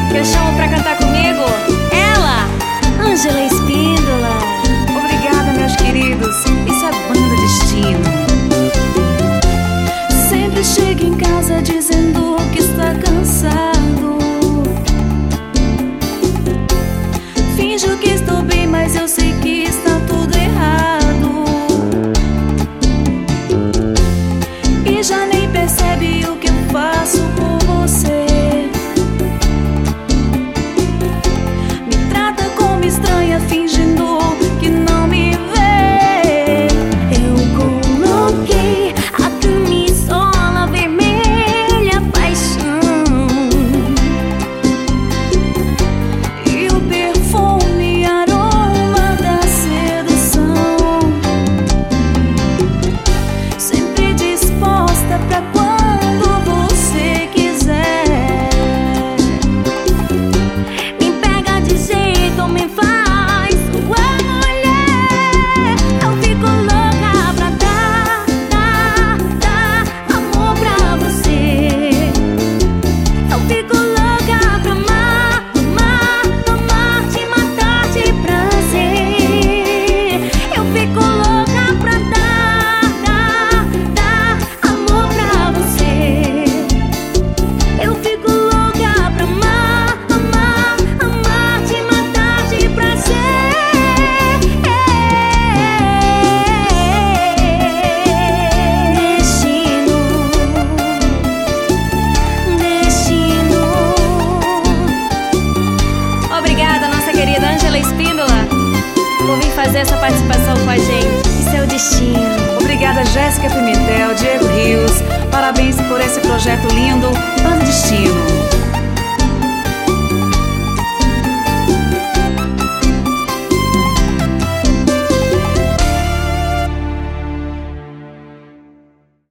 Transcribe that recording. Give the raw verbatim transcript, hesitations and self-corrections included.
que eu chamo pra cantar comigo ela, Ângela Espíndola. Obrigada, meus queridos. Isso é Banda Destino. Sempre chega em casa dizendo que está cansado. Finjo que estou bem, mas eu sei que está tudo errado. E já nem percebe o que eu faço por você. Me trata como estranha, fingindo que não me vê. Eu coloquei a camisola vermelha, paixão, e o perfume, aroma da sedução. Sempre disposta pra quando você quiser. Me pega de jeito, me faz sua mulher. Eu fico louca pra dar, dar, dar amor pra você. Eu fico louca pra amar, amar, amar, te matar de prazer. Eu fico louca pra dar, dar, dar amor pra você. Eu fico louca pra amar, amar, amar, te matar de prazer. Destino, destino. Obrigada, nossa querida Ângela Espíndola, por vir fazer essa participação com a gente. Isso é o destino. Obrigada, Jéssica Pimentel, Diego Rios. Parabéns por esse projeto lindo, Banda Destino.